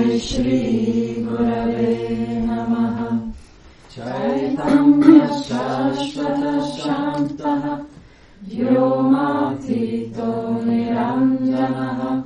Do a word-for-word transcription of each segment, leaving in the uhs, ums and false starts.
Tasmai Shri Gurave Namaha. Chaitanya Shashvata Shantaha Vyomatito Niranjanaha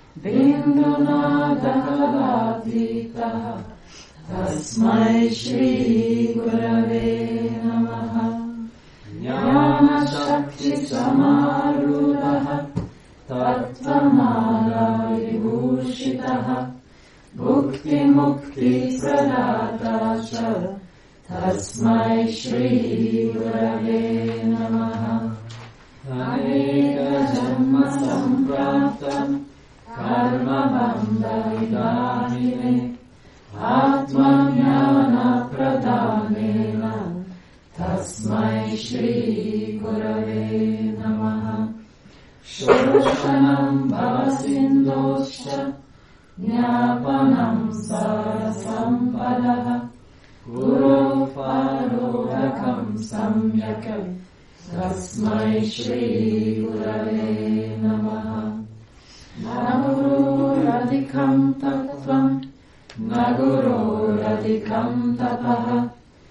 Bindunadaharatitaha Tasmai Shri Gurave Namaha. Jnana Shakti Samarudaha Tattvamala Vibhushitaha Bhukti Mukti Pradata Cha Tasmai Shri Gurave Namaha. Aneka Janma Sampraptam Karma Bandha Vidahine Atmajnana Pradhanena Tasmai Shri Gurave Namaha. Shoshanam Bhavasindoscha Jnapanam Sarasampadaha Guru Parodakam Samyakam Tasmai Shri Gurave Namaha. Naguru Radhikam Tattvam Naguru Radhikam Tapaha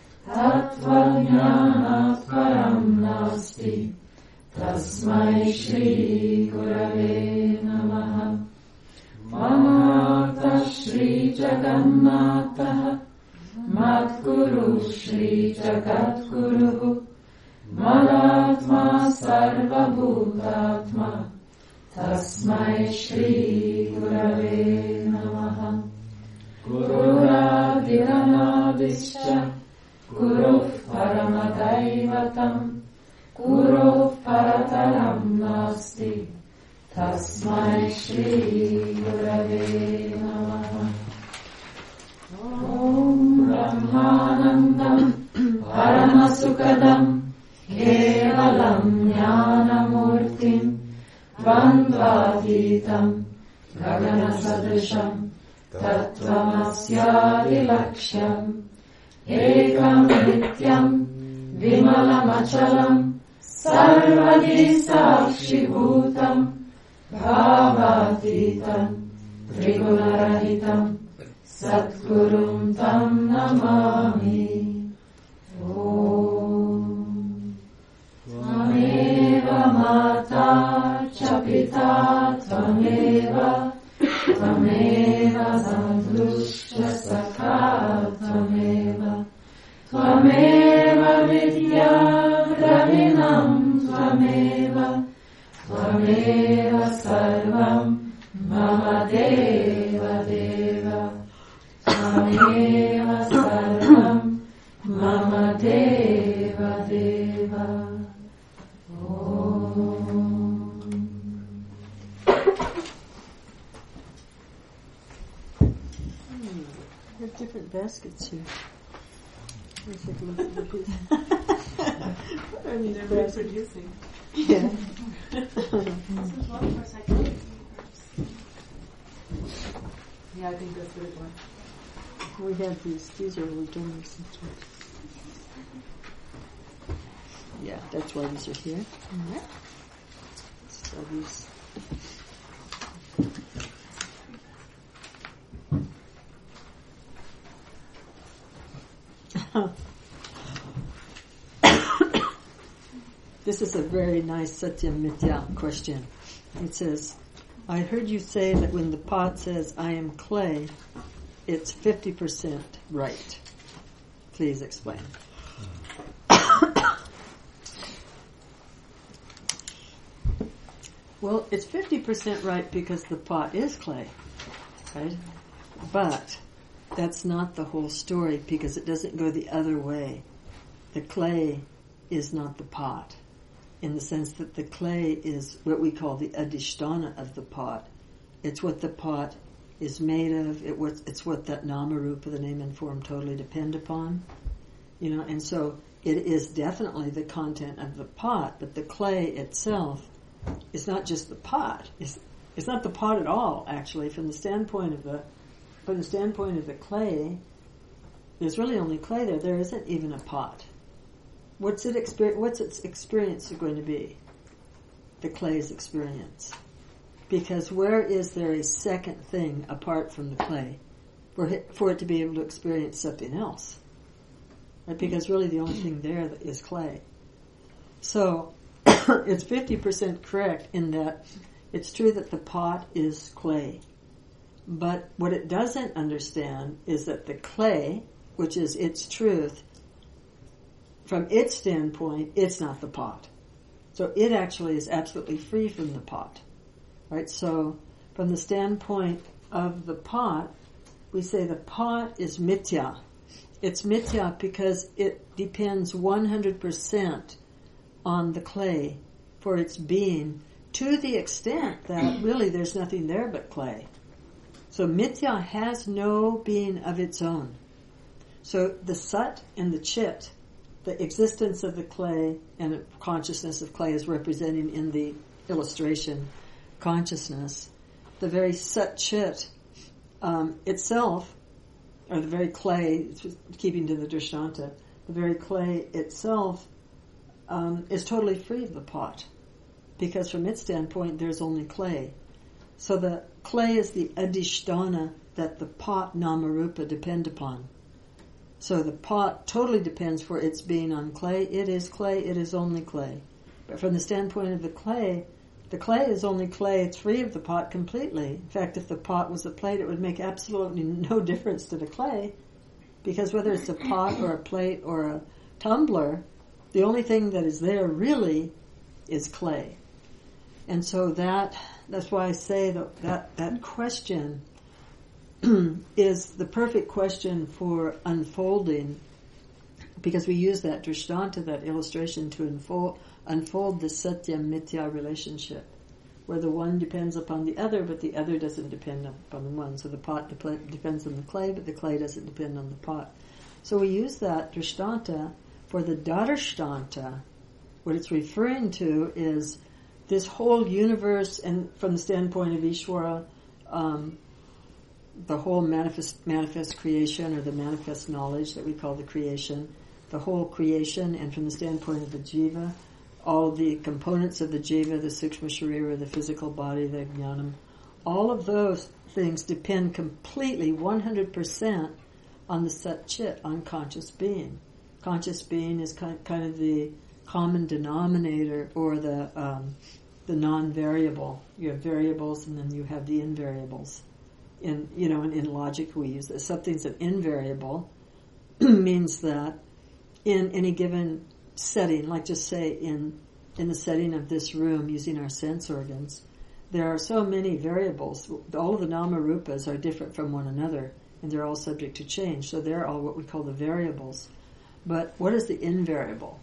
Tattvajnana Param Nasti Tasmai Shri Gurave Namaha. Manata Shri Jagannatha Madguru Shri Jagadguru Madatma Sarvabhutatma Tasmai Shri Gurave Namaha. Gururadhiranadischa Guru Paramadaivatam Guru Parataram Nasti Tasmai Shri Gurave Namaha. Om Brahmanandam Paramasukadam Kevalam Jnanamurtim Vandvaditam Gaganasadrisham Tattvamasyadi Laksham Ekam Nityam Vimalamachalam Sarvadi Sakshi Bhutam Bhavatitam Trigunarahitam Satgurum Tam Namami. Om Tvameva Mata Chapita Tvameva Tvameva Sandrushya Sakha Tvameva Tvameva Vidya Dravinam Tvameva Tvameva Sarvam Mama Deva Deva Tvameva Sarvam Mama Deva Deva. Om. Hmm. We have different baskets here. Let's take a look at the piece. I mean, they're reproducing. Yeah. Yeah, I think that's what it was. We have these. These are returning sometimes. Yeah, that's why these are here. Mm-hmm. So these. This is a very nice Satyam Mithya question. It says, I heard you say that when the pot says, I am clay, it's fifty percent right. Please explain. Well, it's fifty percent right because the pot is clay, right? But that's not the whole story because it doesn't go the other way. The clay is not the pot, in the sense that the clay is what we call the adhisthana of the pot. It's what the pot is made of. It was, it's what that Namarupa, the name and form, totally depend upon. You know, and so it is definitely the content of the pot, but the clay itself is not just the pot. It's, it's not the pot at all, actually, from the standpoint of the from the standpoint of the clay. There's really only clay there. There isn't even a pot. What's it exper- What's its experience going to be? The clay's experience. Because where is there a second thing apart from the clay? for it, for it to be able to experience something else. Right? Because really the only thing there is clay. So it's fifty percent correct in that it's true that the pot is clay. But what it doesn't understand is that the clay, which is its truth, from its standpoint, it's not the pot. So it actually is absolutely free from the pot. Right? So from the standpoint of the pot, we say the pot is mithya. It's mithya because it depends one hundred percent on the clay for its being, to the extent that really there's nothing there but clay. So mithya has no being of its own. So the sat and the chit, the existence of the clay and consciousness of clay is representing in the illustration consciousness. The very sat chit um, itself, or the very clay, keeping to the Drishtanta, the very clay itself um, is totally free of the pot. Because from its standpoint, there's only clay. So the clay is the adhisthana that the pot namarupa depend upon. So the pot totally depends for its being on clay. It is clay, it is only clay. But from the standpoint of the clay, the clay is only clay, it's free of the pot completely. In fact, if the pot was a plate, it would make absolutely no difference to the clay, because whether it's a pot or a plate or a tumbler, the only thing that is there really is clay. And so that that's why I say that that, that question is the perfect question for unfolding, because we use that Drishtanta, that illustration, to unfold, unfold the Satya-Mithya relationship, where the one depends upon the other, but the other doesn't depend upon the one. So the pot dep- depends on the clay, but the clay doesn't depend on the pot. So we use that Drishtanta for the Darshtanta. What it's referring to is this whole universe, and from the standpoint of Ishvara, um, the whole manifest manifest creation, or the manifest knowledge that we call the creation, the whole creation, and from the standpoint of the jiva, all the components of the jiva, the sukshma sharira, the physical body, the jnanam, all of those things depend completely, one hundred percent, on the sat chit, on conscious being. Conscious being is kind kind of the common denominator, or the um, the non-variable. You have variables, and then you have the invariables. In you know, in, in logic, we use this. Something's an invariable means that in any given setting, like just say in in the setting of this room, using our sense organs, there are so many variables. All of the nama rupas are different from one another, and they're all subject to change. So they're all what we call the variables. But what is the invariable?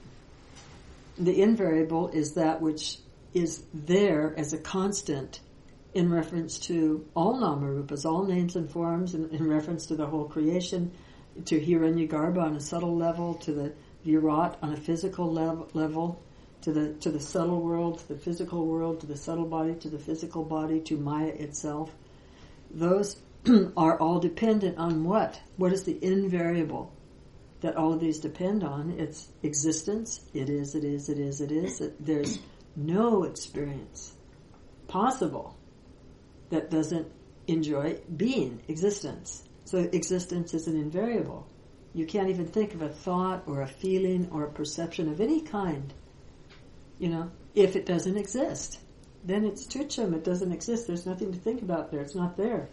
The invariable is that which is there as a constant in reference to all namarupas, all names and forms, in, in reference to the whole creation, to Hiranyagarbha on a subtle level, to the Virat on a physical lev- level, to the to the subtle world, to the physical world, to the subtle body, to the physical body, to Maya itself. Those are all dependent on what? What is the invariable that all of these depend on? It's existence. It is, it is, it is, it is. It, there's no experience possible that doesn't enjoy being, existence. So existence is an invariable. You can't even think of a thought or a feeling or a perception of any kind, you know, if it doesn't exist. Then it's tucham, it doesn't exist. There's nothing to think about there. It's not there.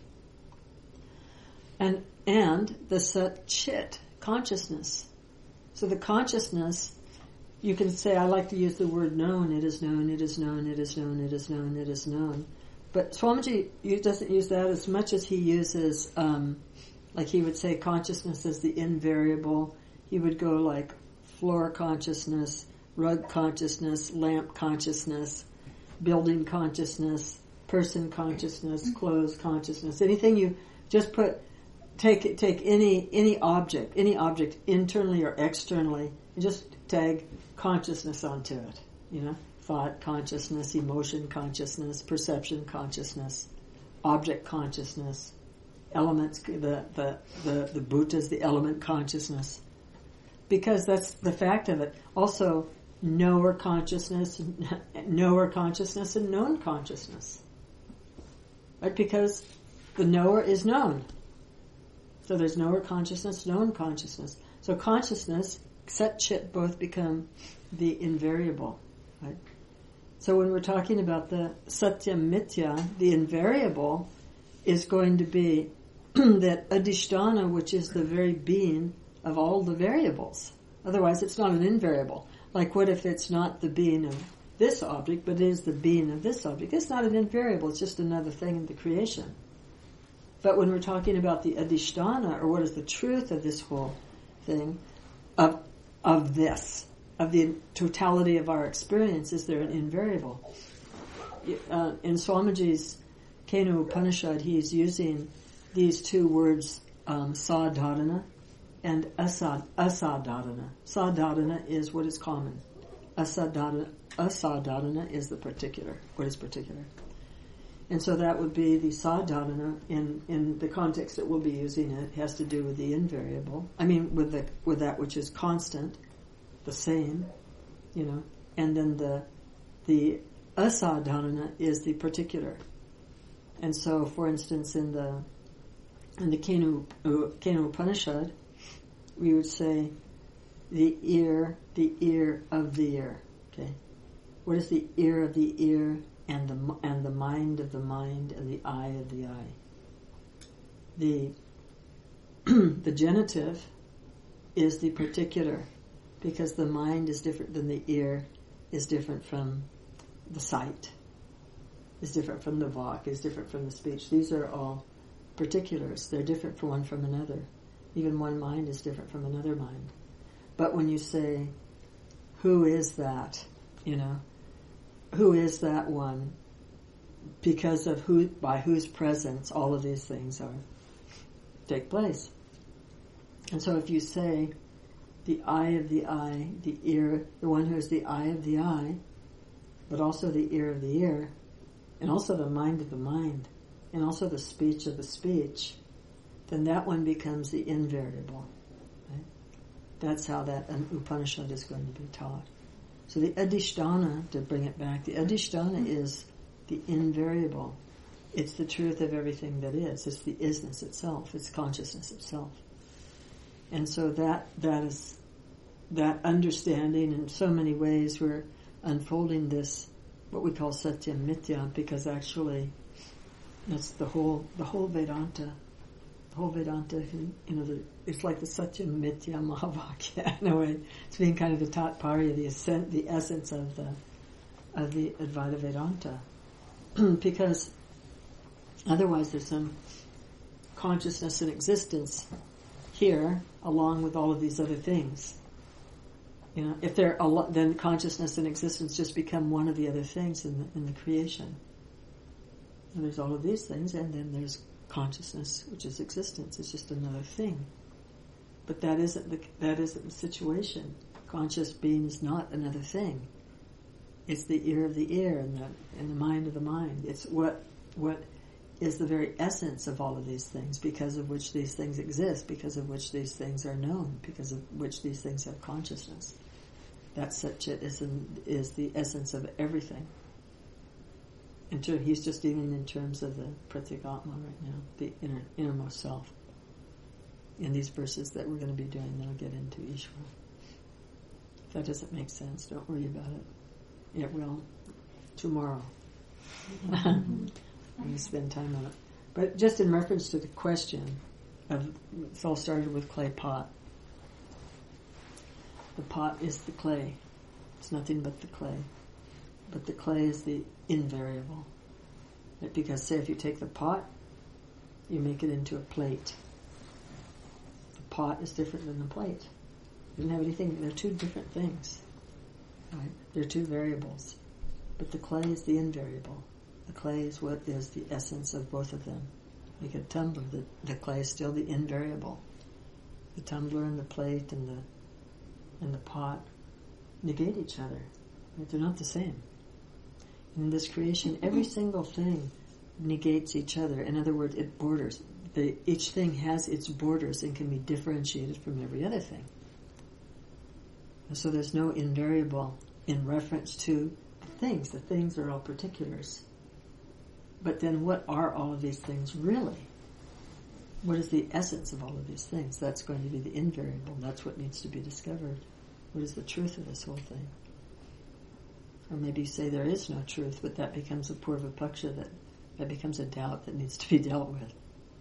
And and the sat chit, consciousness. So the consciousness, you can say, I like to use the word known, it is known, it is known, it is known, it is known, it is known. But Swamiji doesn't use that as much as he uses, um, like he would say consciousness is the invariable. He would go like floor consciousness, rug consciousness, lamp consciousness, building consciousness, person consciousness, clothes consciousness. Anything you just put, take take any any object, any object internally or externally, and just tag consciousness onto it. You know, thought consciousness, emotion consciousness, perception consciousness, object consciousness, elements, the the the, the bhutas, the element consciousness. Because that's the fact of it. Also, knower consciousness, knower consciousness, and known consciousness. Right? Because the knower is known. So there's knower consciousness, known consciousness. So consciousness, Sat Chit both become the invariable, right? So when we're talking about the Satya Mithya, the invariable is going to be that Adhisthana, which is the very being of all the variables. Otherwise it's not an invariable. Like what if it's not the being of this object, but it is the being of this object? It's not an invariable, it's just another thing in the creation. But when we're talking about the Adhisthana, or what is the truth of this whole thing, of of this, of the totality of our experience, is there an invariable? Uh, in Swamiji's Kena Upanishad, he's using these two words, um, sadharana and asad, asadharana. Sadharana is what is common. Asadharana, asadharana is the particular, what is particular. And so that would be the sadharana in, in the context that we'll be using it has to do with the invariable. I mean, with the with that which is constant, the same, you know. And then the the asadharana is the particular. And so, for instance, in the in the Kena Kena Upanishad, we would say the ear, the ear of the ear. Okay, what is the ear of the ear? And the and the mind of the mind and the eye of the eye. The the genitive is the particular, because the mind is different than the ear, is different from the sight, is different from the vak, is different from the speech. These are all particulars. They're different from one from another. Even one mind is different from another mind. But when you say, who is that, you know, who is that one? Because of who, by whose presence all of these things are take place. And so if you say the eye of the eye, the ear, the one who is the eye of the eye, but also the ear of the ear, and also the mind of the mind, and also the speech of the speech, then that one becomes the invariable. Right? That's how that an Upanishad is going to be taught. So the Adhisthana, to bring it back, the Adhisthana is the invariable. It's the truth of everything that is. It's the isness itself. It's consciousness itself. And so that that is that understanding. In so many ways we're unfolding this, what we call Satya Mithya, because actually that's the whole the whole Vedanta. The whole Vedanta, you know, the, it's like the Satya Mithya Mahavakya in a way. It's being kind of the Tatparya, the ascent, the essence of the of the Advaita Vedanta, because otherwise there's some consciousness and existence here, along with all of these other things. You know, if they're a lo- then consciousness and existence just become one of the other things in the in the creation. And there's all of these things, and then there's consciousness, which is existence. It's just another thing. But that isn't the that isn't the situation. Conscious being is not another thing. It's the ear of the ear and the and the mind of the mind. It's what what is the very essence of all of these things, because of which these things exist, because of which these things are known, because of which these things have consciousness. That Sat Chit is in, is the essence of everything. In ter- he's just dealing in terms of the Pratyekatma right now, the inner, innermost self. In these verses that we're going to be doing, then I'll get into Ishvara. If that doesn't make sense, don't worry about it. It will tomorrow. We spend time on it. But just in reference to the question of, it's all started with clay pot. The pot is the clay. It's nothing but the clay. But the clay is the invariable. Because say if you take the pot, you make it into a plate. The pot is different than the plate. It doesn't have anything, they're two different things. Right? They're two variables. But the clay is the invariable. The clay is what is the essence of both of them. Like a tumbler, the, the clay is still the invariable. The tumbler and the plate and the and the pot negate each other. Right? They're not the same. In this creation, every single thing negates each other. In other words, it borders. The, each thing has its borders and can be differentiated from every other thing. So there's no invariable in reference to the things. The things are all particulars. But then what are all of these things really? what is the essence of all of these things? That's going to be the invariable. That's what needs to be discovered. What is the truth of this whole thing? Or maybe you say there is no truth, but that becomes a purva-paksha, that, that becomes a doubt that needs to be dealt with.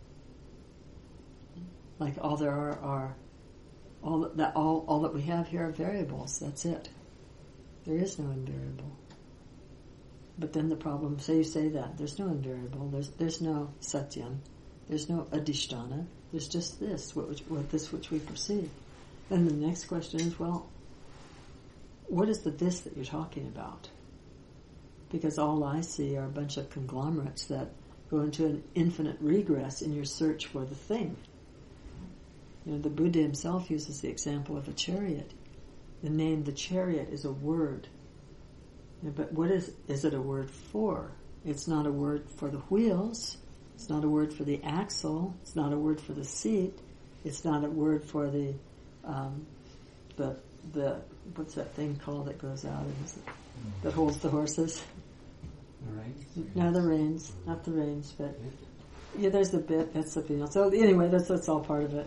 Like all there are are all that all all that we have here are variables. That's it. There is no invariable. But then the problem, say you say that, there's no invariable, there's there's no satyam, there's no adhisthana, there's just this, what, which, what this which we perceive. Then the next question is, well, what is the this that you're talking about? Because all I see are a bunch of conglomerates that go into an infinite regress in your search for the thing. You know, the Buddha himself uses the example of a chariot. The name the chariot is a word. You know, but what is is it a word for? It's not a word for the wheels. It's not a word for the axle. It's not a word for the seat. It's not a word for the um, the the what's that thing called that goes out and is, that holds the horses? The reins? No, the reins, not the reins, but yeah, there's the bit. That's something else. So anyway, that's that's all part of it.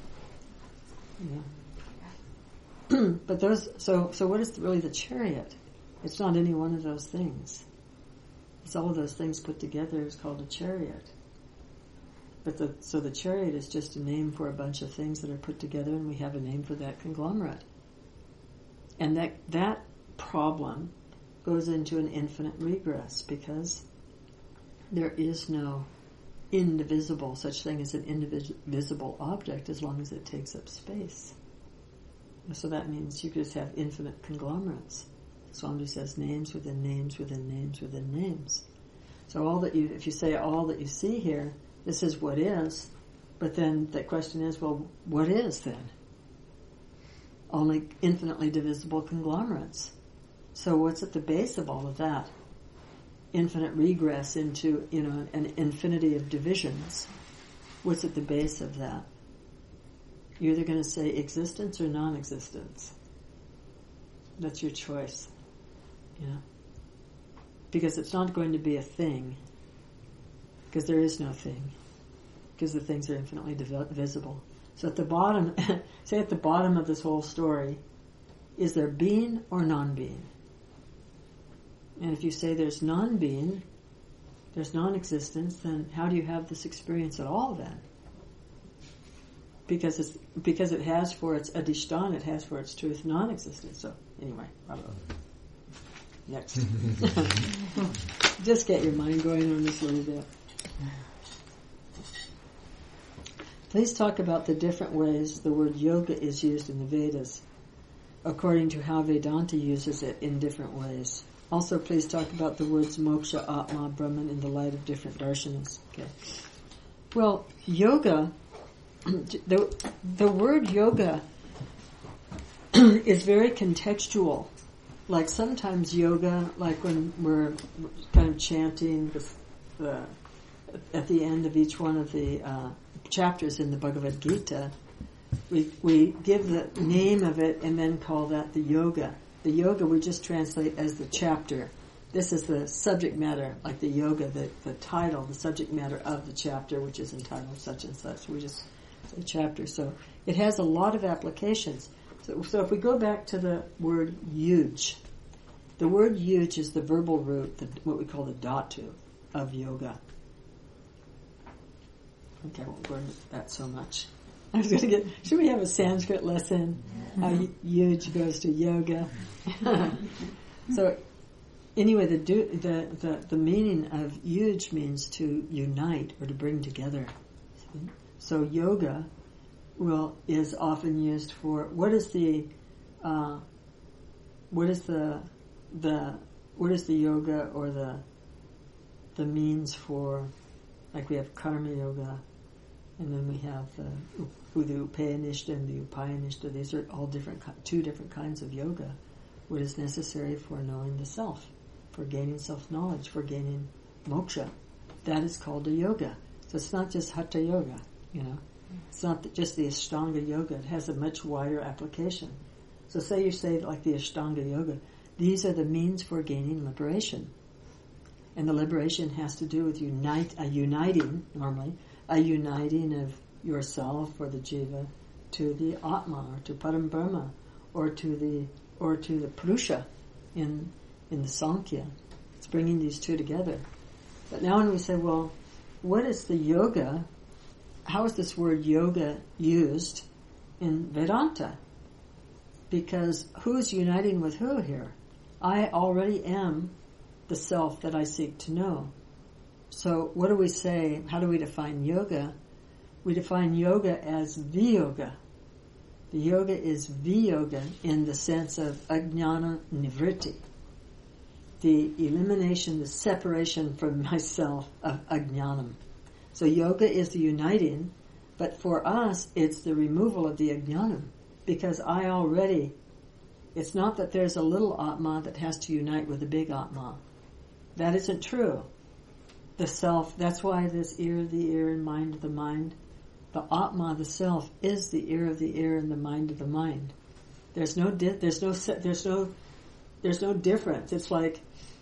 Yeah. But those. So so what is really the chariot? It's not any one of those things. It's all of those things put together is called a chariot. But the so the chariot is just a name for a bunch of things that are put together, and we have a name for that conglomerate. And that that problem goes into an infinite regress because there is no indivisible such thing as an indivisible object as long as it takes up space. So that means you could just have infinite conglomerates. Swamiji says names within names within names within names. So all that you, if you say all that you see here, this is what is, but then the question is, well, what is then? Only infinitely divisible conglomerates. So what's at the base of all of that? Infinite regress into, you know, an infinity of divisions. What's at the base of that? You're either going to say existence or non-existence. That's your choice. You know? Because it's not going to be a thing. Because there is no thing. Because the things are infinitely divisible. So at the bottom, say at the bottom of this whole story, is there being or non-being? And if you say there's non-being, there's non-existence, then how do you have this experience at all then? Because it's because it has for its adhisthana, it has for its truth non-existence. So anyway, next. Just get your mind going on this a little bit. Please talk about the different ways the word yoga is used in the Vedas, according to how Vedanta uses it in different ways. Also, please talk about the words moksha, atma, brahman in the light of different darshanas. Okay. Well, yoga, the the word yoga is very contextual. Like sometimes yoga, like when we're kind of chanting the, the at the end of each one of the uh, chapters in the Bhagavad Gita, we we give the name of it and then call that the yoga. The yoga we just translate as the chapter. This is the subject matter, like the yoga, the, the title, the subject matter of the chapter, which is entitled such and such. We just say chapter. So it has a lot of applications. So, so if we go back to the word yuj, the word yuj is the verbal root, the, what we call the dhatu of yoga. Okay, I won't go into that so much. I was going to get, should we have a Sanskrit lesson? How yuj goes to yoga. So, anyway, the, the the the meaning of yuj means to unite or to bring together. So yoga, well, is often used for what is the uh, what is the the what is the yoga or the the means for, like we have karma yoga. And then we have the, the Upayanishta and the Upayanishta. These are all different, two different kinds of yoga. What is necessary for knowing the self, for gaining self-knowledge, for gaining moksha. That is called a yoga. So it's not just Hatha yoga, you know. It's not just the Ashtanga yoga. It has a much wider application. So say you say like the Ashtanga yoga, these are the means for gaining liberation. And the liberation has to do with unite, uh, uniting, normally, a uniting of yourself or the jiva to the Atma or to Param Brahma or to the or to the Purusha in in the Sankhya. It's bringing these two together. But now when we say, well, what is the yoga? How is this word yoga used in Vedanta? Because who is uniting with who here? I already am the self that I seek to know. So what do we say? How do we define yoga? We define yoga as viyoga. The yoga is viyoga in the sense of ajnana nivritti. The elimination, the separation from myself of ajnanam. So yoga is the uniting, but for us it's the removal of the ajnanam. Because I already, it's not that there's a little Atma that has to unite with the big Atma. That isn't true. The self, that's why this ear of the ear and mind of the mind, the Atma, the self, is the ear of the ear and the mind of the mind. There's no, di- there's no, there's no, there's no difference. It's like,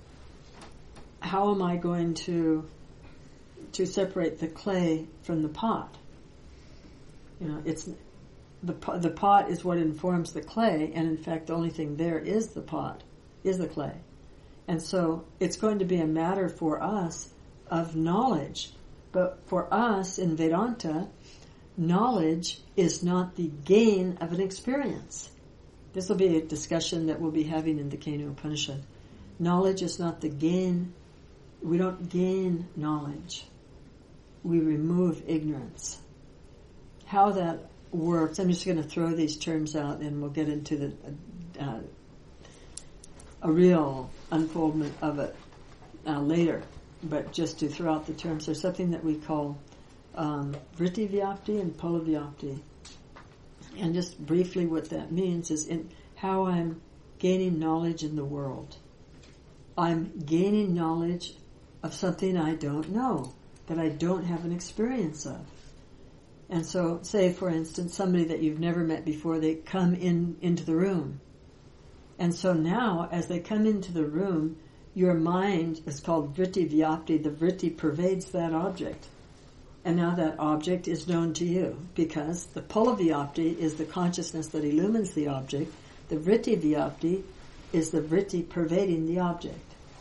how am I going to, to separate the clay from the pot? You know, it's, the the pot is what informs the clay, and in fact the only thing there is the pot, is the clay. And so it's going to be a matter for us of knowledge. But for us in Vedanta, knowledge is not the gain of an experience. This will be a discussion that we'll be having in the Kena Upanishad. Knowledge is not the gain. We don't gain knowledge. We remove ignorance. How that works, I'm just going to throw these terms out and we'll get into the uh, a real unfoldment of it uh, later. But just to throw out the terms, there's something that we call um, vritti vyapti and phala vyapti. And just briefly what that means is in how I'm gaining knowledge in the world. I'm gaining knowledge of something I don't know, that I don't have an experience of. And so, say for instance, somebody that you've never met before, they come in into the room. And so now, as they come into the room, your mind is called vritti vyapti. The vritti pervades that object. And now that object is known to you, because the phala vyapti is the consciousness that illumines the object. The vritti vyapti is the vritti pervading the object.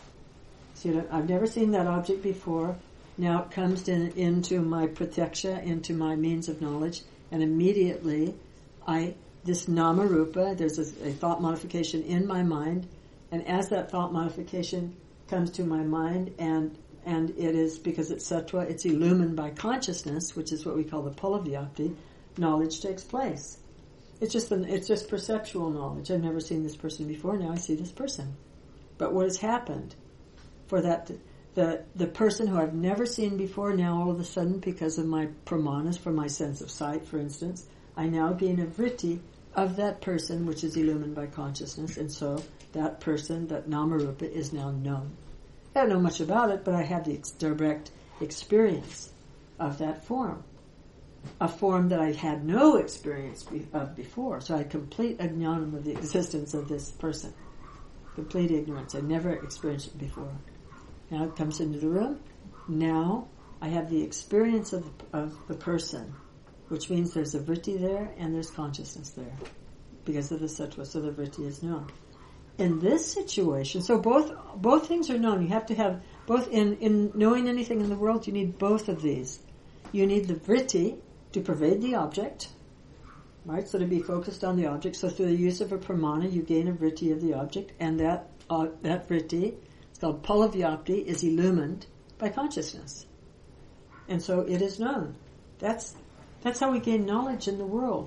So you know, I've never seen that object before. Now it comes in, into my pratyaksha, into my means of knowledge, and immediately I, this nama rupa, there's a, a thought modification in my mind, and as that thought modification comes to my mind, and and it is, because it's sattva, it's illumined by consciousness, which is what we call the phala vyapti, knowledge takes place. It's just an, it's just perceptual knowledge. I've never seen this person before, now I see this person. But what has happened for that, the the person who I've never seen before, now all of a sudden, because of my pramanas, from my sense of sight, for instance, I now gain a vritti of that person, which is illumined by consciousness, and so that person, that namarupa, is now known. I don't know much about it, but I have the ex- direct experience of that form. A form that I had no experience be- of before. So I had complete ajnanam of the existence of this person. Complete ignorance. I never experienced it before. Now it comes into the room. Now I have the experience of the, of the person, which means there's a vritti there and there's consciousness there because of the sattva, so the vritti is known. In this situation, so both both things are known. You have to have both, in, in knowing anything in the world, you need both of these. You need the vritti to pervade the object, right? So to be focused on the object. So through the use of a pramana, you gain a vritti of the object, and that uh, that vritti, it's called phala vyapti, is illumined by consciousness. And so it is known. That's that's how we gain knowledge in the world.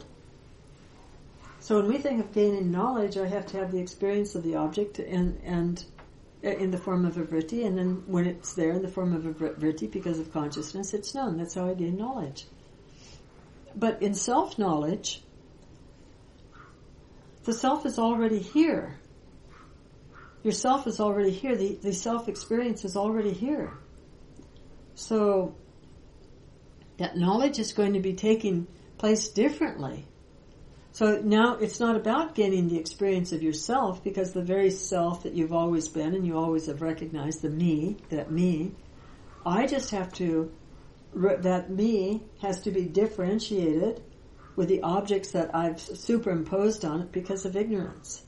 So when we think of gaining knowledge, I have to have the experience of the object and and in the form of a vritti, and then when it's there in the form of a vritti because of consciousness, it's known. That's how I gain knowledge. But in self-knowledge, the self is already here. Your self is already here. The, the self-experience is already here. So that knowledge is going to be taking place differently. So now it's not about gaining the experience of yourself, because the very self that you've always been and you always have recognized, the me, that me, I just have to that me has to be differentiated with the objects that I've superimposed on it because of ignorance.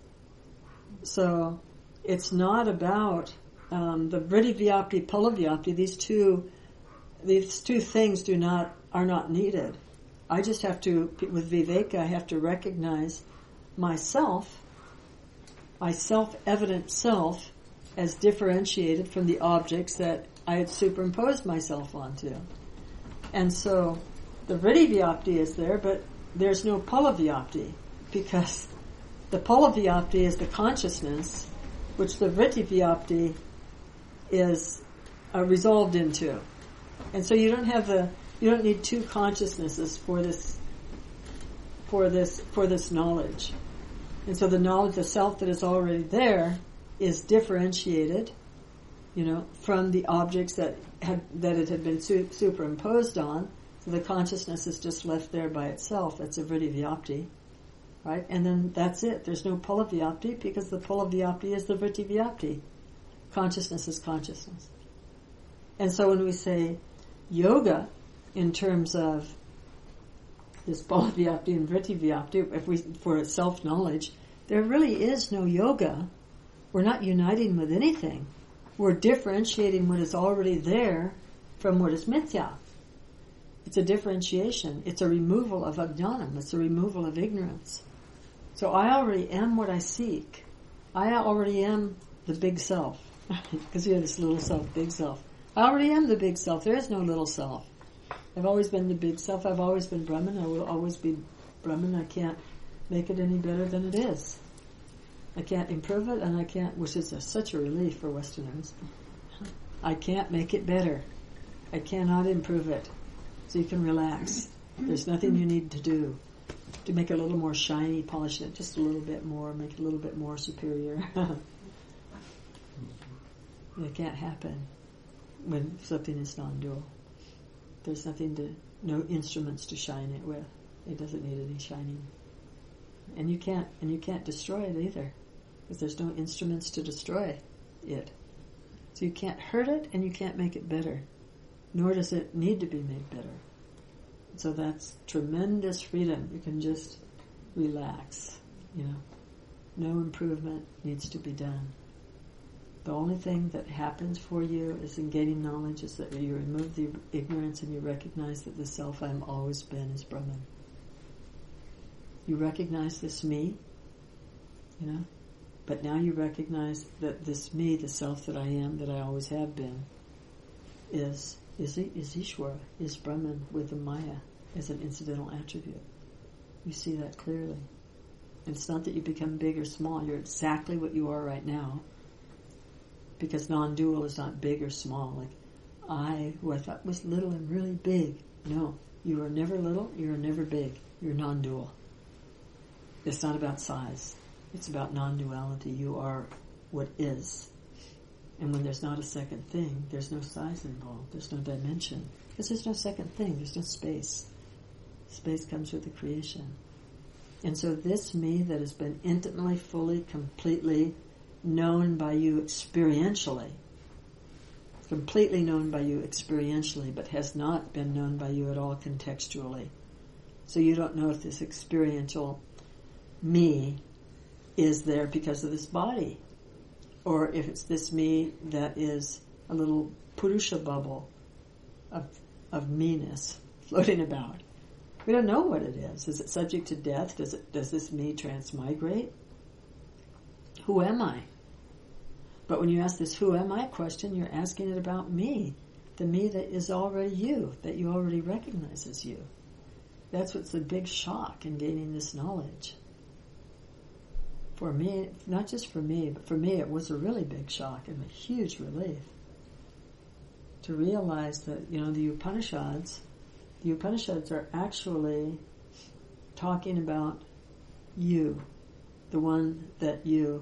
So it's not about um, the vritti vyapti, phala vyapti. These two, these two things do not are not needed. I just have to, with viveka, I have to recognize myself, my self-evident self, as differentiated from the objects that I had superimposed myself onto. And so the vritti vyapti is there, but there's no phala vyapti, because the phala vyapti is the consciousness, which the vritti vyapti is uh, resolved into. And so you don't have the, you don't need two consciousnesses for this, for this, for this knowledge. And so the knowledge, the self that is already there, is differentiated, you know, from the objects that had, that it had been su- superimposed on. So the consciousness is just left there by itself. That's a vritti vyapti, right? And then that's it. There's no phala vyapti, because the phala vyapti is the vritti vyapti. Consciousness is consciousness. And so when we say yoga, in terms of this phala vyapti and vritti vyapti, if we, for self-knowledge, there really is no yoga. We're not uniting with anything. We're differentiating what is already there from what is mithya. It's a differentiation. It's a removal of ajnanam. It's a removal of ignorance. So I already am what I seek. I already am the big self. Because we have this little self, big self. I already am the big self. There is no little self. I've always been the big self. I've always been Brahman. I will always be Brahman. I can't make it any better than it is. I can't improve it, and I can't, which is a, such a relief for Westerners. I can't make it better. I cannot improve it. So you can relax. There's nothing you need to do to make it a little more shiny, polish it just a little bit more, make it a little bit more superior. It can't happen when something is non-dual. There's nothing to, no instruments to shine it with. It doesn't need any shining. And you can't, and you can't destroy it either, because there's no instruments to destroy it. So you can't hurt it, and you can't make it better, nor does it need to be made better. So that's tremendous freedom. You can just relax, you know. No improvement needs to be done. The only thing that happens for you is in gaining knowledge is that you remove the ignorance and you recognize that the self I am always been is Brahman. You recognize this me, you know, but now you recognize that this me, the self that I am, that I always have been, is is is Ishvara, is Brahman with the Maya as an incidental attribute. You see that clearly. And it's not that you become big or small. You're exactly what you are right now. Because non-dual is not big or small. Like I, who I thought was little and really big. No, you are never little, you are never big. You're non-dual. It's not about size. It's about non-duality. You are what is. And when there's not a second thing, there's no size involved. There's no dimension. Because there's no second thing. There's no space. Space comes with the creation. And so this me that has been intimately, fully, completely known by you experientially, completely known by you experientially, but has not been known by you at all contextually. So you don't know if this experiential me is there because of this body, or if it's this me that is a little Purusha bubble of of meanness floating about. We don't know what it is. Is it subject to death? Does it does this me transmigrate? Who am I? But when you ask this who am I question, you're asking it about me, the me that is already you, that you already recognize as you. That's what's the big shock in gaining this knowledge. For me, not just for me, but for me it was a really big shock and a huge relief to realize that, you know, the Upanishads, the Upanishads are actually talking about you, the one that you,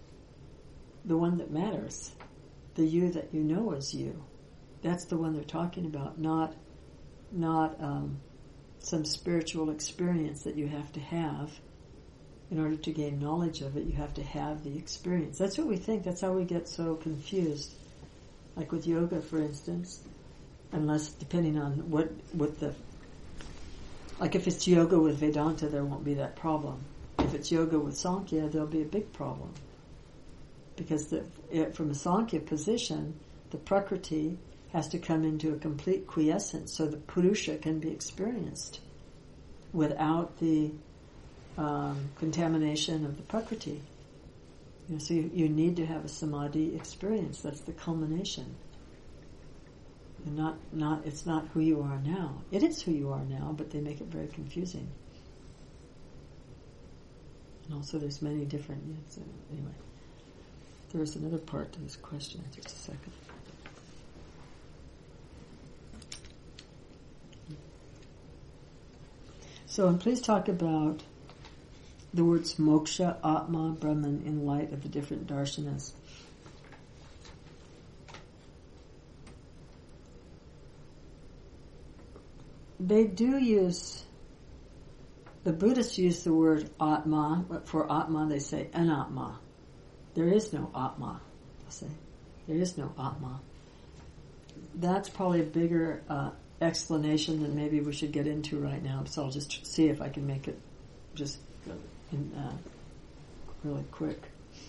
the one that matters, the you that you know as you. That's the one they're talking about, not, not um, some spiritual experience that you have to have. In order to gain knowledge of it, you have to have the experience. That's what we think. That's how we get so confused. Like with yoga, for instance, unless depending on what what the like if it's yoga with Vedanta, there won't be that problem. If it's yoga with Sankhya, there'll be a big problem because the, it, from a Sankhya position, the Prakriti has to come into a complete quiescence so the Purusha can be experienced without the um, contamination of the Prakriti. You know, so you, you need to have a Samadhi experience. That's the culmination. And not, not, it's not who you are now. It is who you are now, but they make it very confusing. And also there's many different, yeah, so anyway. There's another part to this question, just a second. So, and please talk about the words moksha, atma, Brahman in light of the different darshanas. They do use, the Buddhists use the word atma, but for atma they say anatma. There is no atma, they'll say. There is no atma. That's probably a bigger uh, explanation than maybe we should get into right now, so I'll just see if I can make it just in, uh, really quick.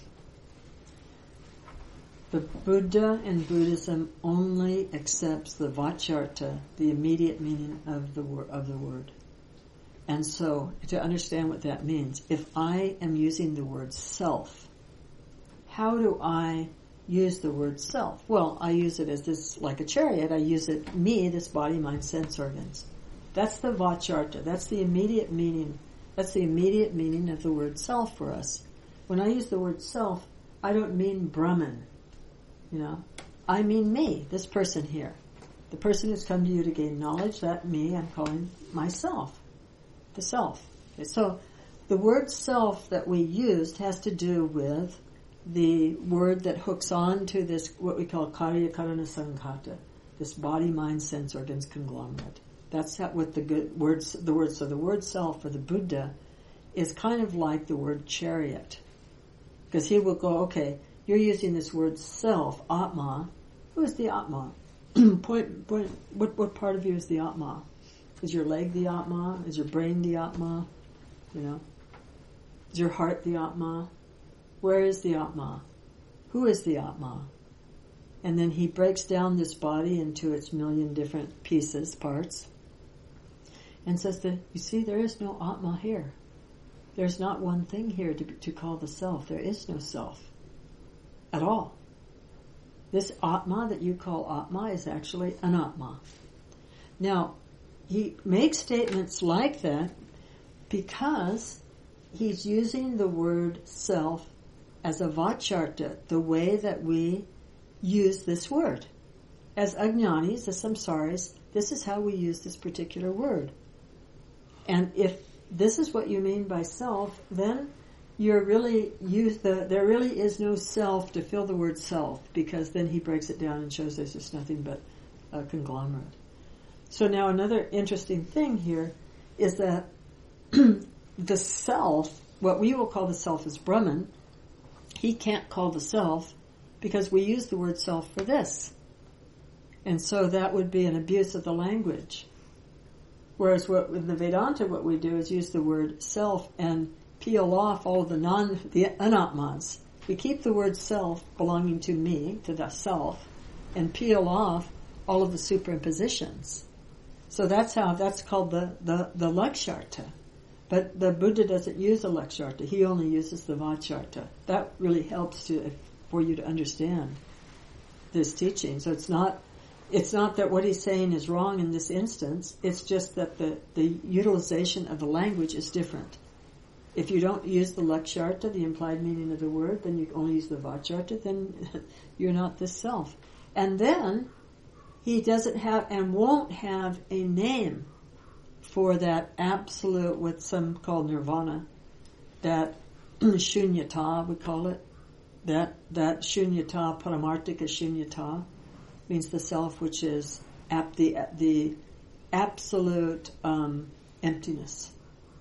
The Buddha in Buddhism only accepts the vacharta, the immediate meaning of the wor- of the word. And so, to understand what that means, if I am using the word self, how do I use the word self? Well, I use it as this, like a chariot, I use it, me, this body, mind, sense organs. That's the vacharta, that's the immediate meaning, that's the immediate meaning of the word self for us. When I use the word self, I don't mean Brahman. You know, I mean me, this person here. The person who's come to you to gain knowledge, that me, I'm calling myself. The self. Okay, so, the word self that we used has to do with the word that hooks on to this, what we call karya karana sanghata, this body, mind, sense organs conglomerate. That's how, what the good words, the word, so the word self for the Buddha is kind of like the word chariot. Because he will go, okay, you're using this word self, atma. Who is the atma? point, point, what, what part of you is the atma? Is your leg the atma? Is your brain the atma? You know? Is your heart the atma? Where is the atma? Who is the atma? And then he breaks down this body into its million different pieces, parts, and says that, you see, there is no atma here. There's not one thing here to, to call the self. There is no self. At all. This atma that you call atma is actually anatma. Now, he makes statements like that because he's using the word self as a vacharta, the way that we use this word. As ajnanis, as samsaris, this is how we use this particular word. And if this is what you mean by self, then you're really use the there really is no self to fill the word self, because then he breaks it down and shows there's just nothing but a conglomerate. So now another interesting thing here is that the self, what we will call the self is Brahman, he can't call the self because we use the word self for this. And so that would be an abuse of the language. Whereas what in the Vedanta what we do is use the word self and peel off all of the non, the anatmas. We keep the word self belonging to me, to the self, and peel off all of the superimpositions. So that's how, that's called the, the, the laksharta. But the Buddha doesn't use the laksharta. He only uses the vacharta. That really helps to, for you to understand this teaching. So it's not, it's not that what he's saying is wrong in this instance. It's just that the, the utilization of the language is different. If you don't use the laksharta, the implied meaning of the word, then you only use the vacharta, then you're not this self. And then, he doesn't have and won't have a name for that absolute, what some call nirvana, that shunyata, we call it, that, that shunyata, paramartika shunyata, means the self which is ap- the, the absolute um, emptiness.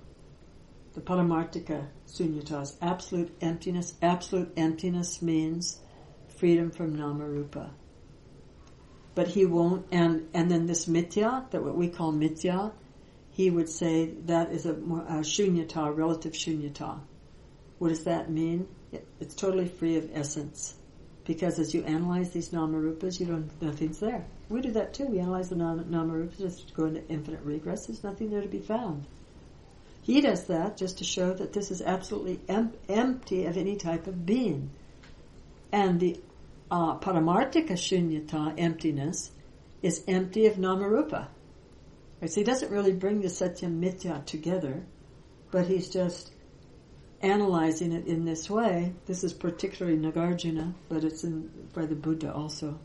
The paramartika sunyata is absolute emptiness. Absolute emptiness means freedom from nama rupa. but he won't, and, and then this mitya, that what we call mitya, he would say that is a, a shunyata, relative shunyata. What does that mean? It, it's totally free of essence. Because as you analyze these namarupas, you don't, nothing's there. We do that too. We analyze the nam, namarupas, just go into infinite regress. There's nothing there to be found. He does that just to show that this is absolutely em- empty of any type of being. And the uh, paramartika shunyata, emptiness, is empty of namarupa. Right? So he doesn't really bring the satyam mithya together, but he's just analyzing it in this way. This is particularly Nagarjuna, but it's in by the Buddha also.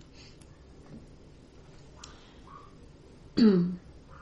And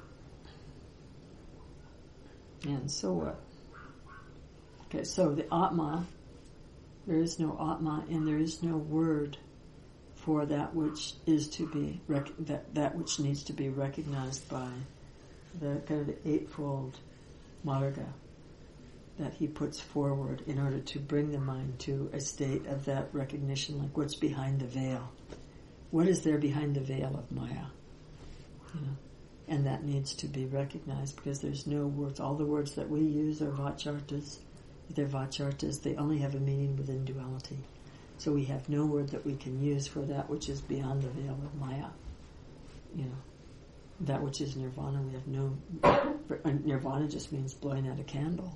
so what? Okay, so the Atma, there is no Atma, and there is no word for that which is to be rec- that that which needs to be recognized by the kind of the eightfold marga that he puts forward in order to bring the mind to a state of that recognition, like what's behind the veil. What is there behind the veil of Maya? You know, and that needs to be recognized because there's no words. All the words that we use are vachartas. They're vachartas. They only have a meaning within duality. So we have no word that we can use for that which is beyond the veil of Maya. You know, that which is nirvana. We have no. Nirvana just means blowing out a candle.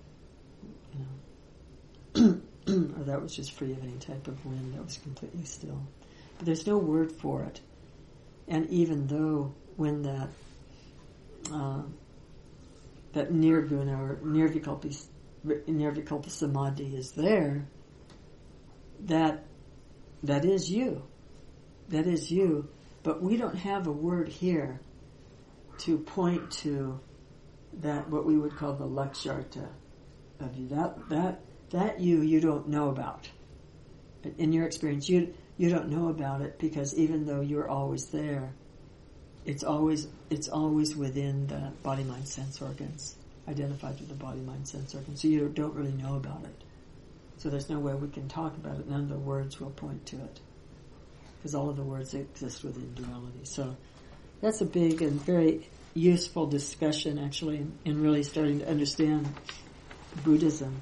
You know, or that was just free of any type of wind, that was completely still. But there's no word for it. And even though when that uh, that nirguna or nirvikalpa, nirvikalpa samadhi is there, that that is you. That is you. But we don't have a word here to point to that what we would call the laksharta of you. That that that you you don't know about. In your experience, you you don't know about it because even though you're always there, it's always it's always within the body, mind, sense organs, identified with the body, mind, sense organs. So you don't really know about it. So there's no way we can talk about it. None of the words will point to it because all of the words exist within duality. So that's a big and very useful discussion, actually, in, in really starting to understand Buddhism.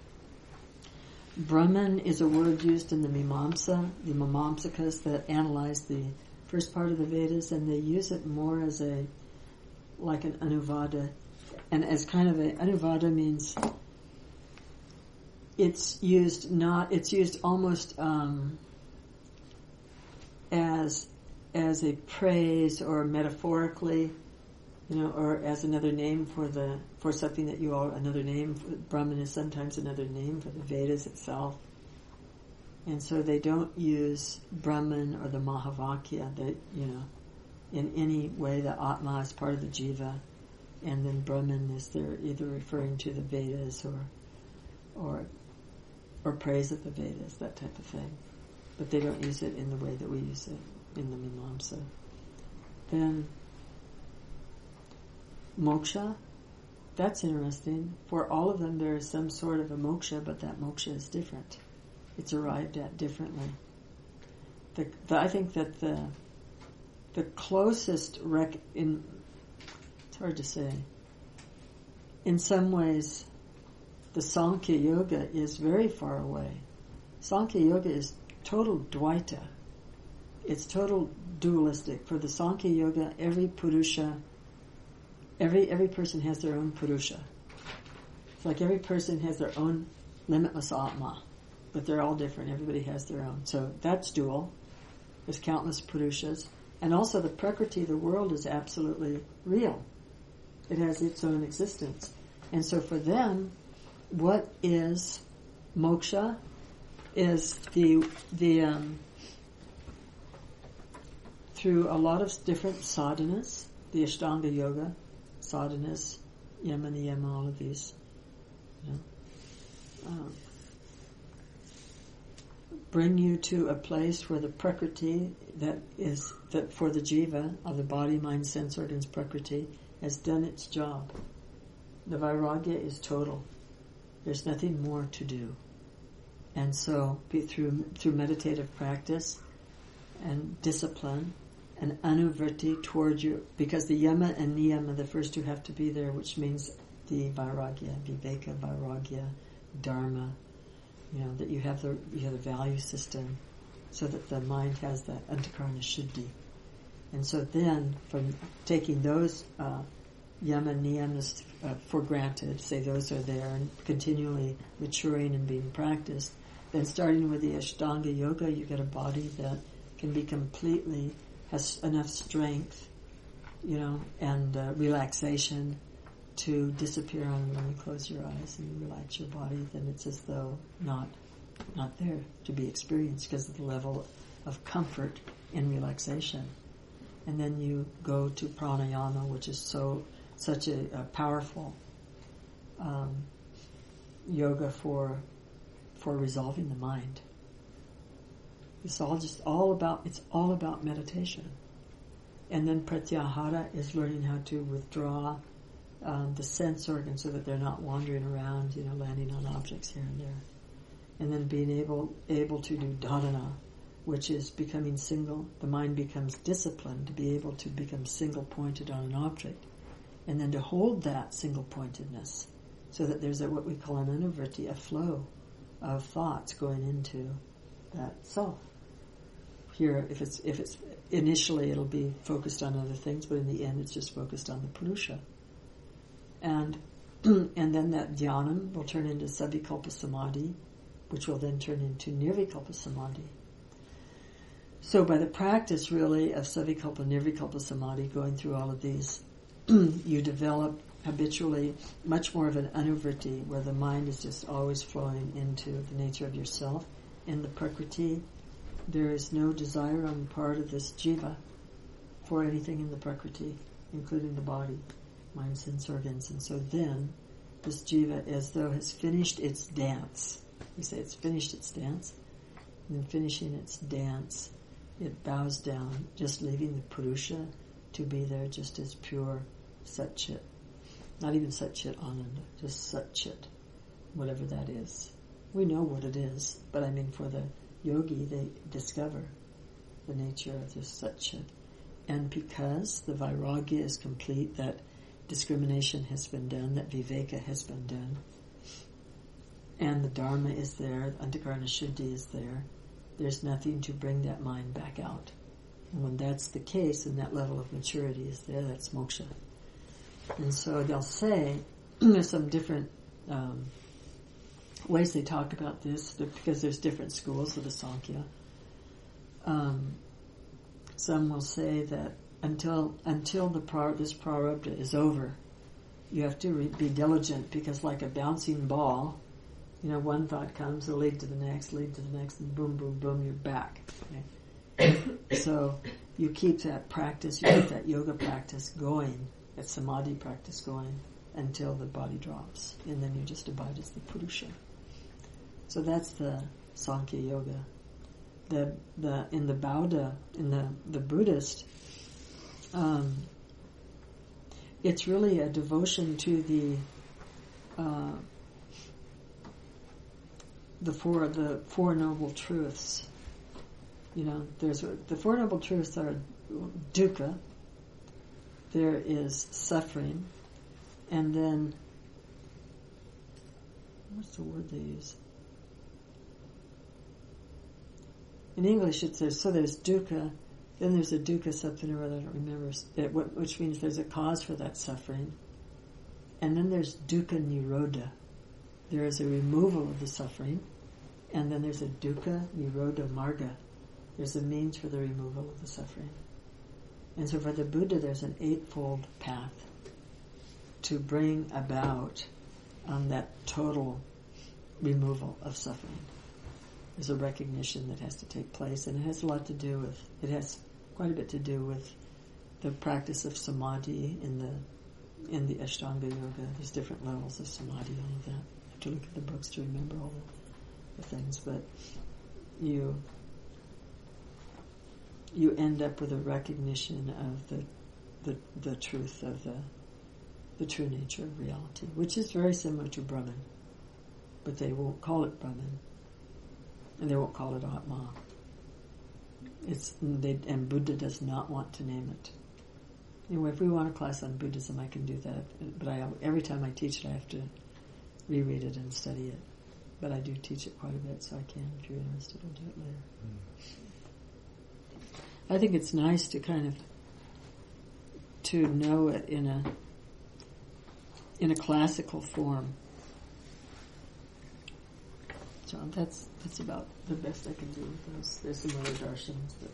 Brahman is a word used in the Mimamsa, the Mimamsakas that analyze the first part of the Vedas, and they use it more as a, like an Anuvada, and as kind of a, Anuvada means it's used not, it's used almost um, as, as a praise or metaphorically, you know, or as another name for the for something that you all another name for Brahman is sometimes another name for the Vedas itself, and so they don't use Brahman or the Mahavakya, that you know, in any way the Atma is part of the Jiva, and then Brahman is there either referring to the Vedas or or or praise of the Vedas, that type of thing, but they don't use it in the way that we use it in the Mimamsa. Then moksha, that's interesting. For all of them there is some sort of a moksha, but that moksha is different. It's arrived at differently. The, the, I think that the the closest rec in it's hard to say. In some ways, the Sankhya Yoga is very far away. Sankhya Yoga is total Dvaita. It's total dualistic. For the Sankhya Yoga, every Purusha Every every person has their own Purusha. It's like every person has their own limitless Atma, but they're all different. Everybody has their own. So that's dual. There's countless Purushas. And also the Prakriti, the world, is absolutely real. It has its own existence. And so for them, what is moksha is the, the um, through a lot of different sadhanas, the Ashtanga Yoga, sadhanas, yama, niyama, all of these, you know, um, bring you to a place where the prakriti that is that for the jiva of the body, mind, sense organs, prakriti has done its job. The vairagya is total. There's nothing more to do, and so through through meditative practice and discipline, an anuvritti toward you, because the yama and niyama, the first two have to be there, which means the vairagya, viveka, vairagya, dharma, you know, that you have the you have the value system, so that the mind has that antakarana shuddhi. And so then, from taking those uh, yama niyamas uh, for granted, say those are there, and continually maturing and being practiced, then starting with the Ashtanga Yoga, you get a body that can be completely, has enough strength, you know, and uh, relaxation to disappear on when you close your eyes and you relax your body. Then it's as though not not there to be experienced because of the level of comfort in relaxation. And then you go to pranayama, which is so such a, a powerful um, yoga for for resolving the mind. It's all just all about it's all about meditation. And then pratyahara is learning how to withdraw um, the sense organs so that they're not wandering around, you know, landing on objects here and there. And then being able able to do dharana, which is becoming single. The mind becomes disciplined to be able to become single-pointed on an object, and then to hold that single-pointedness, so that there's a, what we call an anuvritti, a flow of thoughts going into that self. Here, if it's if it's initially it'll be focused on other things, but in the end it's just focused on the purusha. And and then that dhyanam will turn into savikalpa samadhi, which will then turn into nirvikalpa samadhi. So by the practice really of savikalpa, nirvikalpa samadhi, going through all of these, you develop habitually much more of an anuvritti, where the mind is just always flowing into the nature of yourself. In the prakriti, there is no desire on the part of this jiva for anything in the prakriti, including the body, mind, sense organs. And so then, this jiva, as though has finished its dance, we say it's finished its dance, and then finishing its dance, it bows down, just leaving the purusha to be there just as pure Sat-Chit. Not even Sat-Chit Ananda, just Sat-Chit, whatever that is. We know what it is, but I mean for the yogi, they discover the nature of this Sat-Chit. And because the vairagya is complete, that discrimination has been done, that viveka has been done, and the dharma is there, antakarana shuddhi is there, there's nothing to bring that mind back out. And when that's the case, and that level of maturity is there, that's moksha. And so they'll say, there's some different um, ways they talk about this, because there's different schools of the Sankhya. Um, some will say that until until the pra- this prarabdha is over, you have to re- be diligent, because like a bouncing ball, you know, one thought comes, it'll lead to the next, lead to the next, and boom, boom, boom, you're back. Okay? So you keep that practice, you keep that yoga practice going, that samadhi practice going, until the body drops, and then you just abide as the purusha. So that's the Sankhya Yoga. The the in the Bauddha, in the the Buddhist, um, it's really a devotion to the uh, the four the four noble truths. You know, there's the four noble truths are dukkha. There is suffering, and then what's the word they use? In English, it says, so there's dukkha, then there's a dukkha something or other, I don't remember, it, which means there's a cause for that suffering. And then there's dukkha nirodha. There is a removal of the suffering. And then there's a dukkha nirodha marga. There's a means for the removal of the suffering. And so for the Buddha, there's an eightfold path to bring about um, that total removal of suffering. There's a recognition that has to take place, and it has a lot to do with, it has quite a bit to do with the practice of samadhi in the in the Ashtanga Yoga. There's different levels of samadhi, all of that. I have to look at the books to remember all the, the things, but you you end up with a recognition of the the, the truth of the the true nature of reality, which is very similar to Brahman, but they won't call it Brahman. And they won't call it Atma. It's they, and Buddha does not want to name it. Anyway, if we want a class on Buddhism, I can do that. But I, every time I teach it, I have to reread it and study it. But I do teach it quite a bit, so I can. If you're interested, I'll do it later. Mm. I think it's nice to kind of to know it in a in a classical form. So that's that's about the best I can do with those. There's some other darshans, but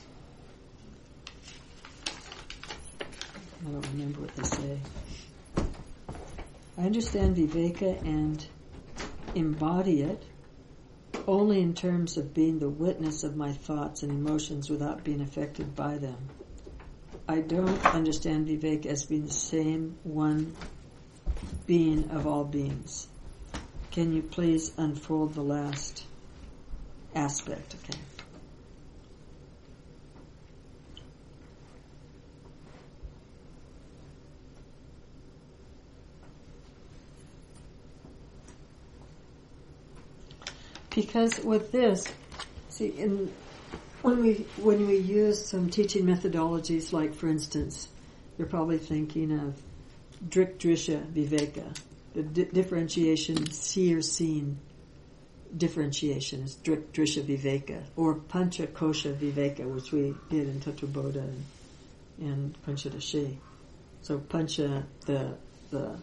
I don't remember what they say. I understand Viveka and embody it only in terms of being the witness of my thoughts and emotions without being affected by them. I don't understand Viveka as being the same one being of all beings. Can you please unfold the last aspect? Okay. Because with this, see, in when we when we use some teaching methodologies, like for instance, you're probably thinking of Drik Drisha Viveka, the di- differentiation, see or seen differentiation is Drik Drisha Viveka, or Pancha Kosha Viveka, which we did in Tattva-bodha and, and Panchadashi. So Pancha, the the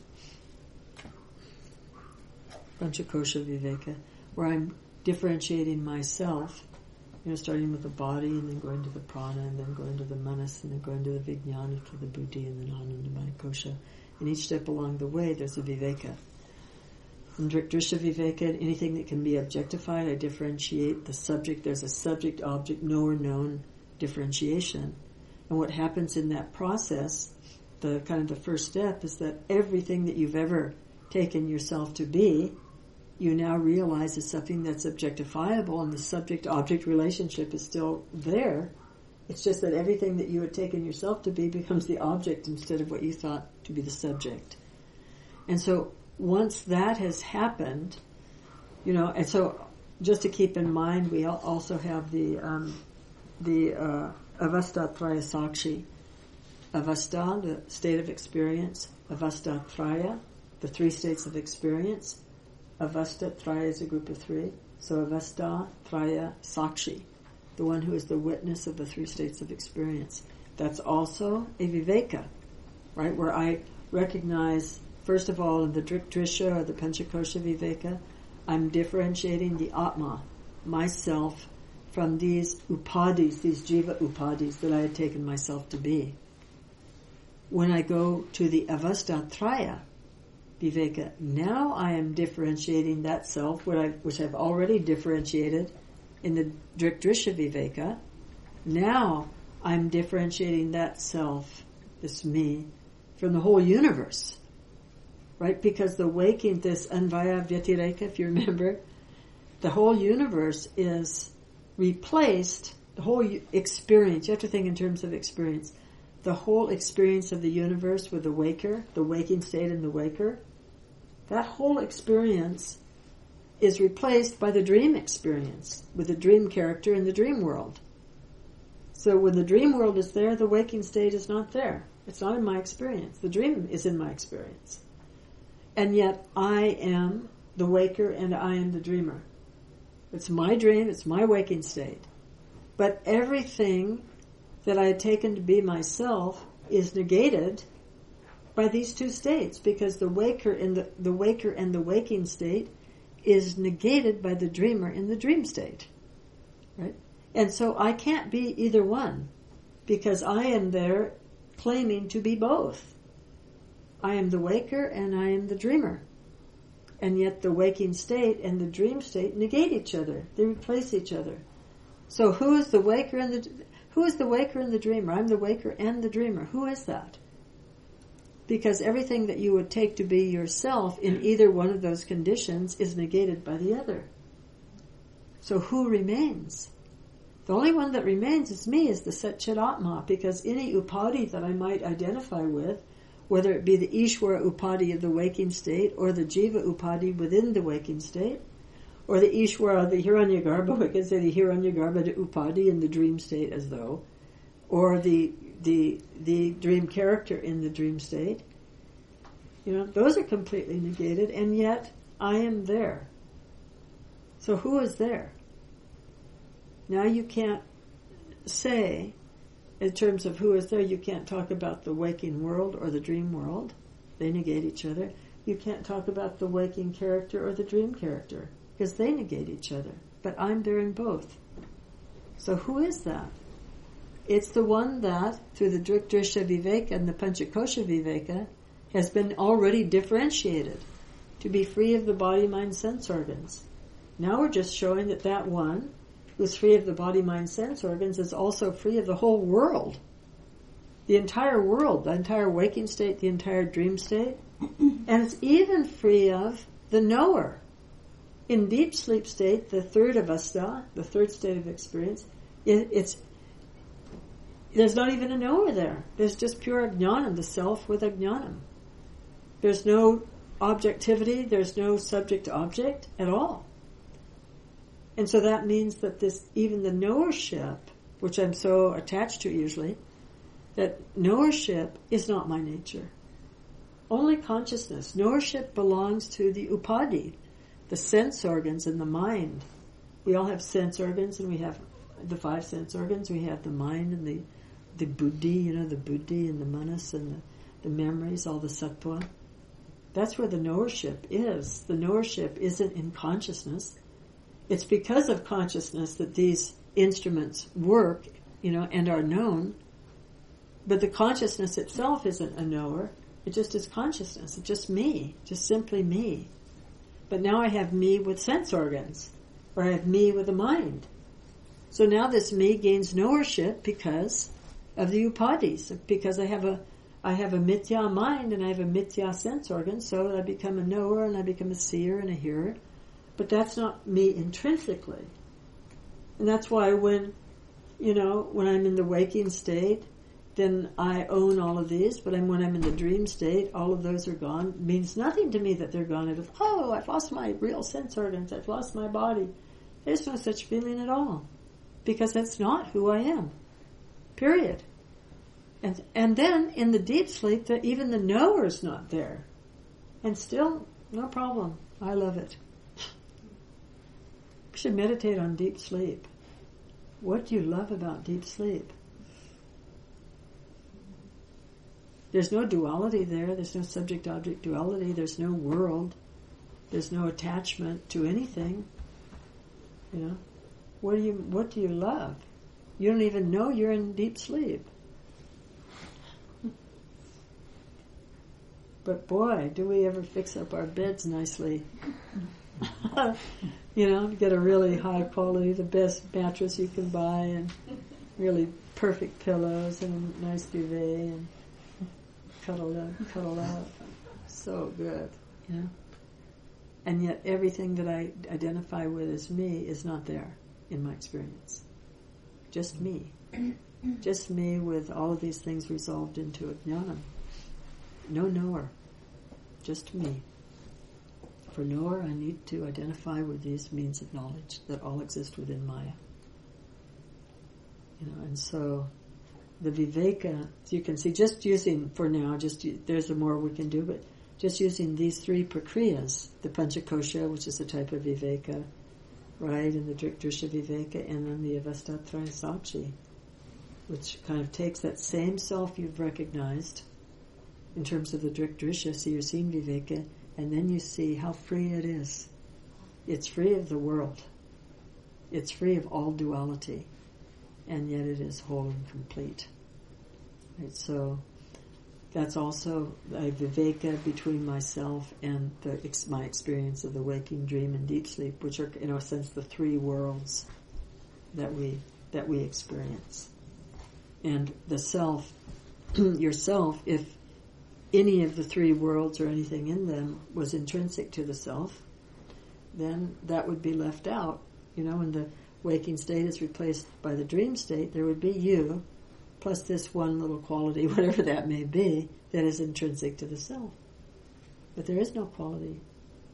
Pancha Kosha Viveka, where I'm differentiating myself, you know, starting with the body and then going to the prana and then going to the manas and then going to the vijnana, to the buddhi and then on into my kosha. And each step along the way there's a viveka. From Drisha Viveka, anything that can be objectified, I differentiate the subject. There's a subject, object, knower, known differentiation. And what happens in that process, the kind of the first step, is that everything that you've ever taken yourself to be, you now realize is something that's objectifiable, and the subject-object relationship is still there. It's just that everything that you had taken yourself to be becomes the object instead of what you thought to be the subject. And so once that has happened, you know, and so just to keep in mind, we also have the um, the uh, Avastatraya Sakshi. Avasta, the state of experience. Avastatraya, the three states of experience. Avasta Traya is a group of three. So Avasta Traya Sakshi, the one who is the witness of the three states of experience. That's also a viveka, right? Where I recognize, first of all, in the Drik Drisha or the Panchakosha viveka, I'm differentiating the Atma, myself, from these upadis, these jiva upadis that I had taken myself to be. When I go to the Avasta Traya Viveka, now I am differentiating that self, what I, which I've already differentiated in the Drik Drisha Viveka. Now I'm differentiating that self, this me, from the whole universe. Right? Because the waking, this Anvaya Vyatireka, if you remember, the whole universe is replaced, the whole experience, you have to think in terms of experience, the whole experience of the universe with the waker, the waking state and the waker, that whole experience is replaced by the dream experience, with the dream character in the dream world. So when the dream world is there, the waking state is not there. It's not in my experience. The dream is in my experience. And yet I am the waker and I am the dreamer. It's my dream, it's my waking state. But everything that I had taken to be myself is negated by these two states, because the waker in the, the waker and the waking state is negated by the dreamer in the dream state. Right? And so I can't be either one, because I am there claiming to be both. I am the waker and I am the dreamer. And yet the waking state and the dream state negate each other. They replace each other. So who is the waker and the who is the waker and the dreamer? I'm the waker and the dreamer. Who is that? Because everything that you would take to be yourself in either one of those conditions is negated by the other. So who remains? The only one that remains is me, is the Satchit Atma, because any upadi that I might identify with, whether it be the Ishvara upadi of the waking state or the Jiva upadi within the waking state, or the Ishwara, the Hiranyagarbha, we can say the Hiranyagarbha, the Upadi in the dream state as though, or the the the dream character in the dream state. You know, those are completely negated, and yet I am there. So who is there? Now you can't say, in terms of who is there, you can't talk about the waking world or the dream world. They negate each other. You can't talk about the waking character or the dream character, because they negate each other. But I'm there in both. So who is that? It's the one that, through the Drik Drisha Viveka and the Panchakosha Viveka, has been already differentiated to be free of the body, mind, sense organs. Now we're just showing that that one who's free of the body, mind, sense organs is also free of the whole world. The entire world, the entire waking state, the entire dream state. And it's even free of the knower. In deep sleep state, the third avastha, the third state of experience, it, it's there's not even a knower there. There's just pure ajnanam, the self with ajnanam. There's no objectivity, there's no subject to object at all. And so that means that this, even the knowership, which I'm so attached to usually, that knowership is not my nature. Only consciousness. Knowership belongs to the upadi, the sense organs and the mind. We all have sense organs, and we have the five sense organs. We have the mind and the the buddhi, you know, the buddhi and the manas and the, the memories, all the sattva. That's where the knowership is. The knowership isn't in consciousness. It's because of consciousness that these instruments work, you know, and are known. But the consciousness itself isn't a knower. It just is consciousness. It's just me. Just simply me. But now I have me with sense organs. Or I have me with a mind. So now this me gains knowership because of the upadis. Because I have a I have a mithya mind and I have a mithya sense organ, so I become a knower and I become a seer and a hearer. But that's not me intrinsically. And that's why when, you know, when I'm in the waking state, then I own all of these, but when I'm in the dream state, all of those are gone. It means nothing to me that they're gone. It's, oh, I've lost my real sense organs, I've lost my body. There's no such feeling at all. Because that's not who I am. Period. And and then in the deep sleep, that even the knower is not there. And still, no problem. I love it. We should meditate on deep sleep. What do you love about deep sleep? There's no duality there. There's no subject-object duality. There's no world. There's no attachment to anything. You know, what do you what do you love? You don't even know you're in deep sleep. But boy, do we ever fix up our beds nicely. You know, get a really high quality, the best mattress you can buy, and really perfect pillows and a nice duvet, and cuddle up, cuddle up. So good, you know. And yet everything that I identify with as me is not there in my experience. Just me. Just me with all of these things resolved into ajnanam. No knower. Just me. For knower, I need to identify with these means of knowledge that all exist within Maya. You know, and so the viveka, you can see, just using, for now, just there's a more we can do, but just using these three prakriyas, the panchakosha, which is a type of viveka, right, and the Drik Drisha Viveka, and then the Avastatraya Sakshi, which kind of takes that same self you've recognized in terms of the Drik Drisha, so you're seeing Viveka, and then you see how free it is. It's free of the world. It's free of all duality, and yet it is whole and complete. Right, so that's also a viveka between myself and the, my experience of the waking, dream, and deep sleep, which are, in a sense, the three worlds that we that we experience. And the self, yourself, if any of the three worlds or anything in them was intrinsic to the self, then that would be left out. You know, when the waking state is replaced by the dream state, there would be you, plus this one little quality, whatever that may be, that is intrinsic to the self. But there is no quality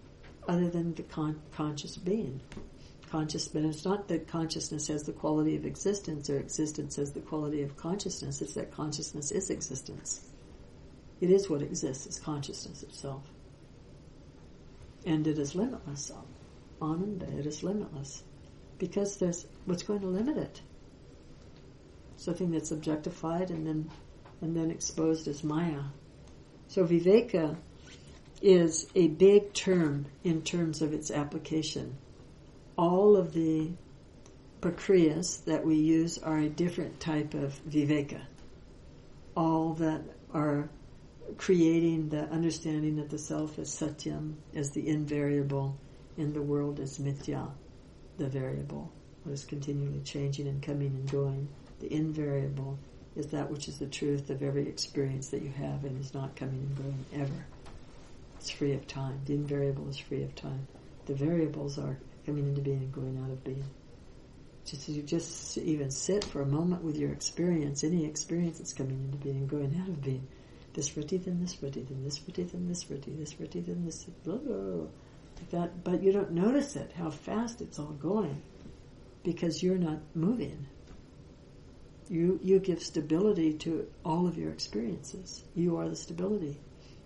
other than the con- conscious being. Conscious, but it's not that consciousness has the quality of existence or existence has the quality of consciousness. It's that consciousness is existence. It is what exists, is consciousness itself. And it is limitless. Ananda, it is limitless. Because there's, what's going to limit it? Something that's objectified and then and then exposed as Maya. So Viveka is a big term in terms of its application. All of the prakriyas that we use are a different type of Viveka. All that are creating the understanding that the self is Satyam, as the invariable, and the world is Mithya, the variable, what is continually changing and coming and going. The invariable is that which is the truth of every experience that you have and is not coming and going ever. It's free of time. The invariable is free of time. The variables are coming into being and going out of being. Just as you just even sit for a moment with your experience, any experience that's coming into being and going out of being. This vritti, then this vritti, then this vritti, then this vritti, this vritti, then this, blah, blah, blah, like that. But you don't notice it, how fast it's all going, because you're not moving. You you give stability to all of your experiences. You are the stability.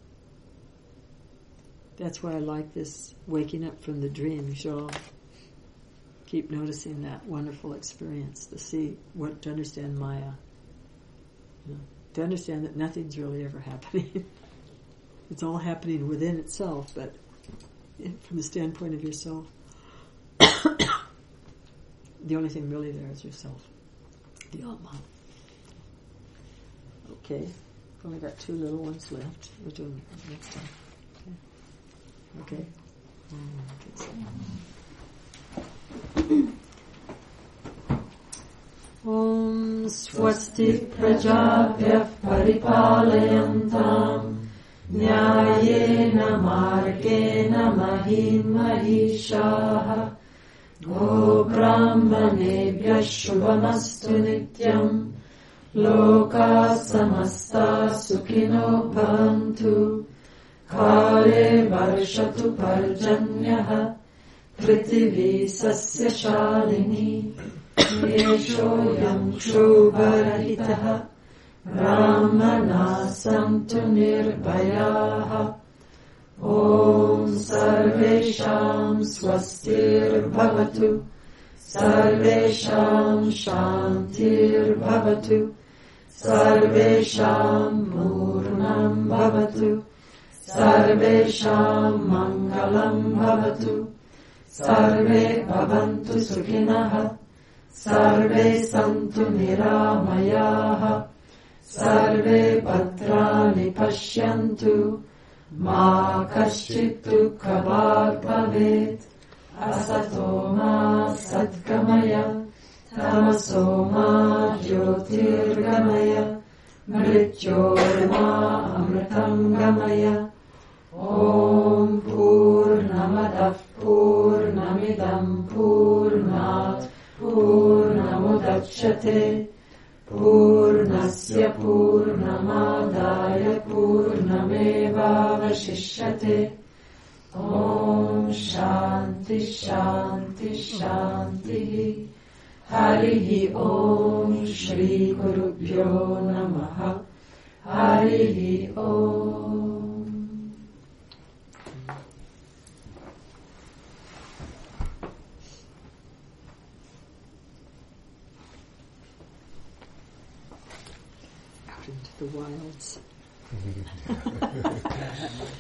That's why I like this waking up from the dream. You should all keep noticing that wonderful experience, to see what, to understand Maya. You know, to understand that nothing's really ever happening. It's all happening within itself, but from the standpoint of yourself, the only thing really there is yourself. The Atma. Okay, we've only got two little ones left. We'll do them next time. Okay. Okay. Om Swasti Prajabhyah Paripalayantam Nyayena Margena Mahim Mahishaha Go Brahmanebhyah Shubhamastu Nityam Loka Samasta Sukhino Bhavantu Kale Varshatu Parjanyaha Prithivi Sasya Shalini Yesho Yam Kshubarahitaha Brahmana Santu Nirbhayaha Om Sarvesham Swastir Bhavatu Sarvesham Shantir Bhavatu Sarvesham Murnam Bhavatu Sarvesham Mangalam Bhavatu Sarve Bhavantu Sukhinaha Sarve Santu Niramayaha Sarve Bhadrani Pashyantu Ma Kaschit Dukhabhag Bhavet Asato Ma Satgamaya Tamaso Ma Jyotirgamaya Mrityorma Amritam Gamaya Om Purnamadav Purnamidam Purnat Purnamudachyate Purnasya Purnamadaya Purnameva Vashishyate Om Shanti Shanti Shanti Harihi Om Shri Gurubhyo Namaha Harihi Om. Out into the wilds.